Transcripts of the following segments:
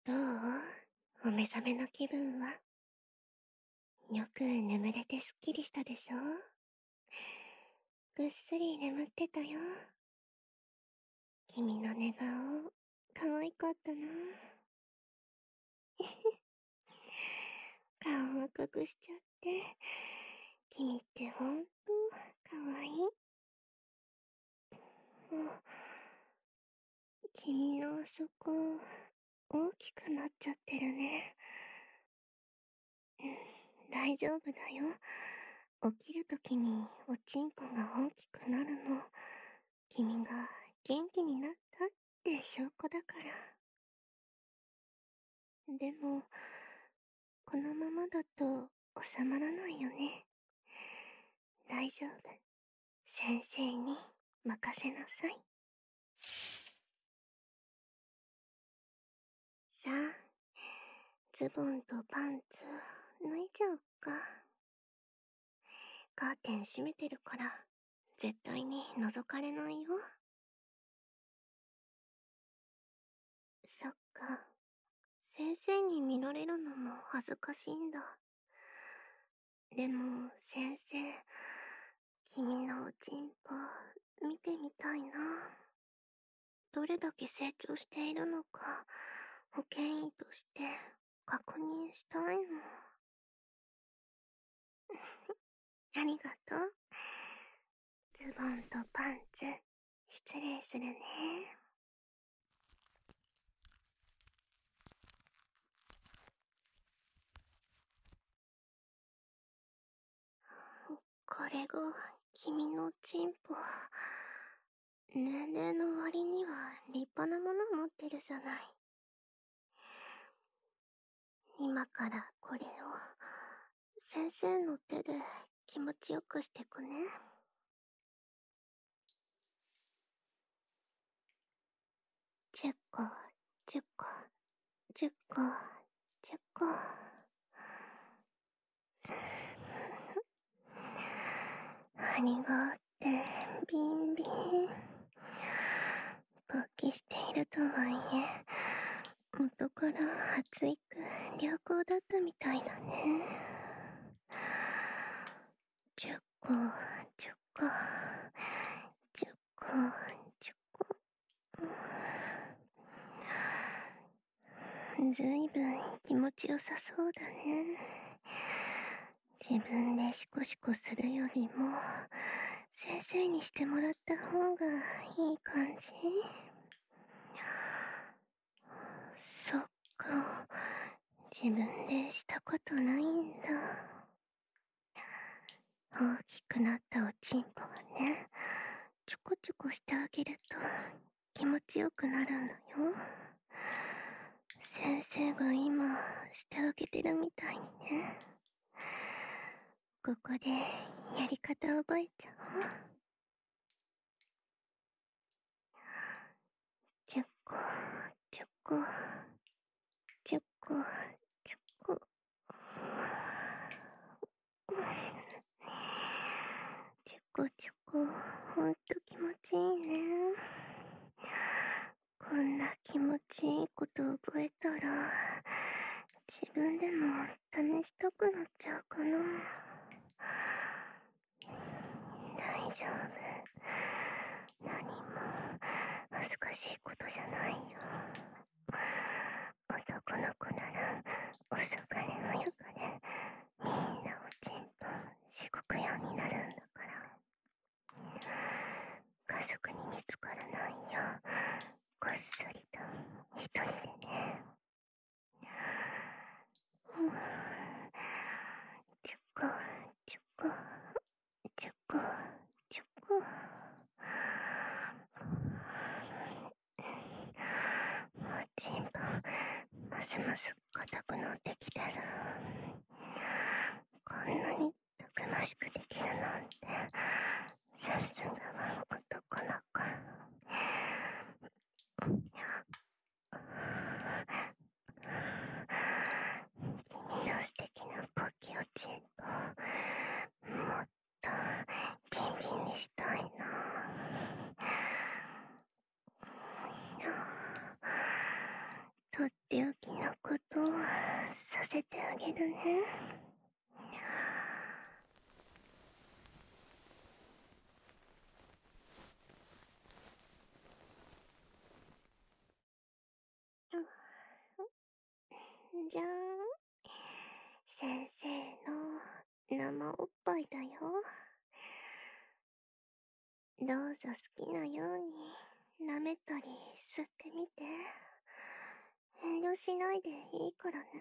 どう？お目覚めの気分は？よく眠れてすっきりしたでしょ？ぐっすり眠ってたよ。君の寝顔、可愛かったな。顔を隠しちゃって、君ってほんと可愛い。君のあそこ、大きくなっちゃってるね。大丈夫だよ。起きるときにおちんぽが大きくなるの。君が元気になったって証拠だから。でも、このままだと収まらないよね。大丈夫。先生に任せなさい。さあ、ズボンとパンツ脱いじゃおっか。カーテン閉めてるから絶対に覗かれないよ。そっか。先生に見られるのも恥ずかしいんだ。でも先生、君のおちんぽ見てみたいな。どれだけ成長しているのか保健医として確認したいの。ありがとう。ズボンとパンツ失礼するね。これが君のチンポ。年齢の割には立派なもの持ってるじゃない。今からこれを先生の手で気持ちよくしてくね。10個、10個、10個、10個。張りがあってビンビン。勃起しているとはいえ、元から発育良好だったみたいだね。10個、10個、10個、10個。ずいぶん気持ちよさそうだね。自分でシコシコするよりも先生にしてもらった方がいい感じ。そっか、自分でしたことないんだ。大きくなったおちんぽがね、ちょこちょこしてあげると気持ちよくなるのよ。先生が今してあげてるみたいにね。ここでやり方覚えちゃおう。10個、10個、10個、10個。10個10個、ほんと気持ちいいね。こんな気持ちいいこと覚えたら、自分でも試したくなっちゃうかな。大丈夫。何も恥ずかしいことじゃないよ。男の子なら遅かれ早かれみんなおちんぽしごくようになるんだから。家族に見つからないよ。こっそりと一人でね。10個、10個、10個、10個。おちんぽますます硬くなってきてる。こんなにたくましくできるなんて、さすがは男の子。君の素敵なポキおちんぽ、もっとビンビンにしたいな。とっっておきのことをさせてあげるね。じゃん。先生の生おっぱいだよ。どうぞ好きなように舐めたり吸ってみて。遠慮しないでいいからね。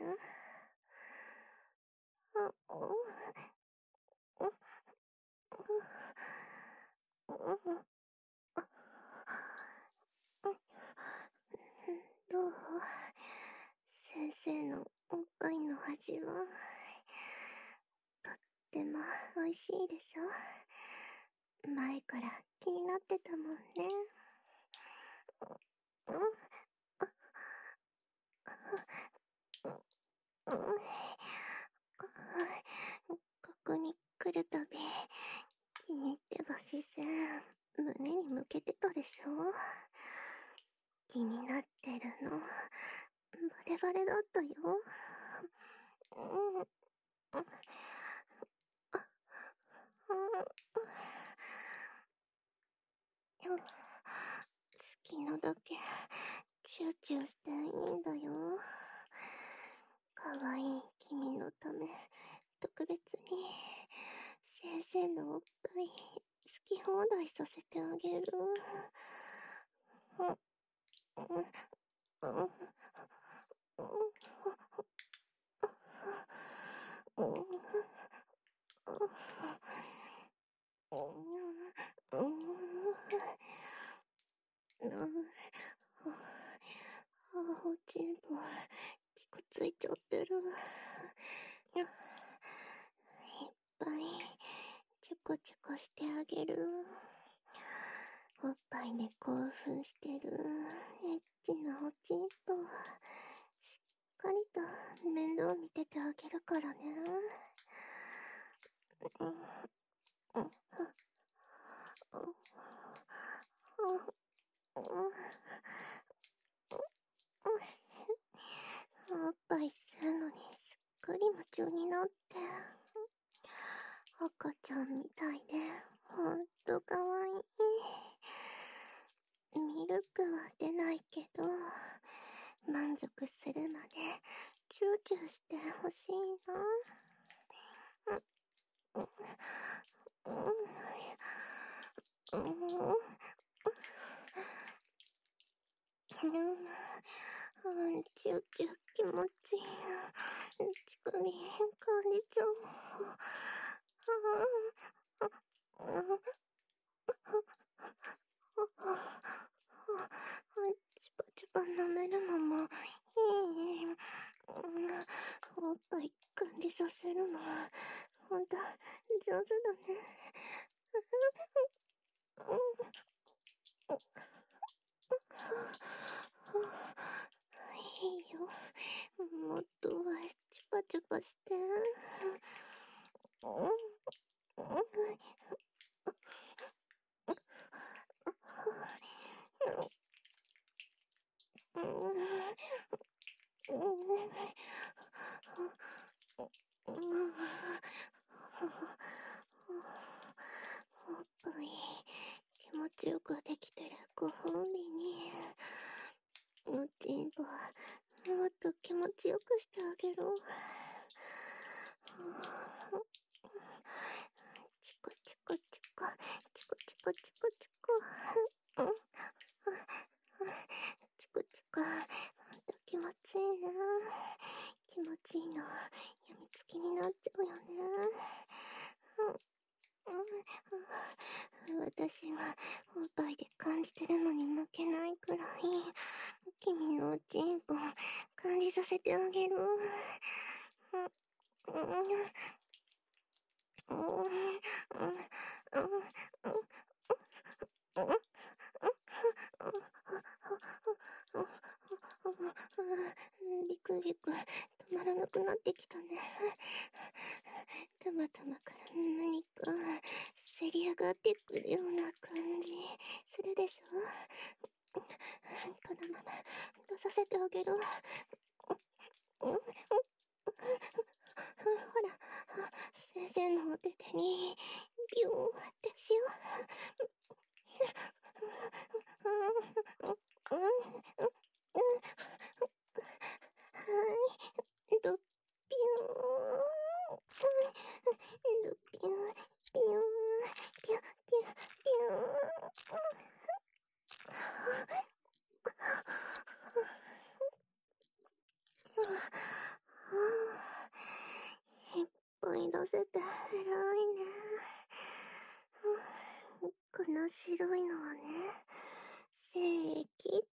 どう？先生のおっぱいの味はとっても美味しいでしょ？前から気になってたもんね。ここに来るたび、君ってば視線、胸に向けてたでしょ？気になってるの、バレバレだったよ。好きなだけ、チューチューしていいんだよ。かわいい君のため、特別に、先生のおっぱい、好き放題させてあげる。おちんぽ、ピクついちゃってる。いっぱい、チョコチョコしてあげる。おっぱいで興奮してる、エッチなおちんぽ。しっかりと面倒見ててあげるからね。おっぱい吸うのにすっかり夢中になって。赤ちゃんみたいで、ほんとかわいい。ミルクは出ないけど、満足するまでチューチューしてほしいな。チューチュー気持ちいい。乳首感じちゃう。チュパチュパ舐めるのもいい。おっぱい感じさせるのほんと上手だね。いいよ。もっとチュパチュパして。おっぱい気持ちよくできてるご褒美に、おちんぽもっと気持ちよくしてあげろ。チコチコチコチコチコチコチコチコチコ、ほんと気持ちいいな。気持ちいいのやみつきになっちゃうよね。私はおっぱいで感じてるのに負けないくらい、君のおちんぽ感じさせてあげる。ビクビク止まらなくなってきたね。たまたまから何かせり上がってくるような感じするでしょ。このまま出させてあげる。 ら、先生のお手手に、ビューってしよう。はい、ドピュー。ドピュー、ピュー、ピュー、ピュー、ピュー。いっぱい出せて偉いね。この白いのはね、精液っ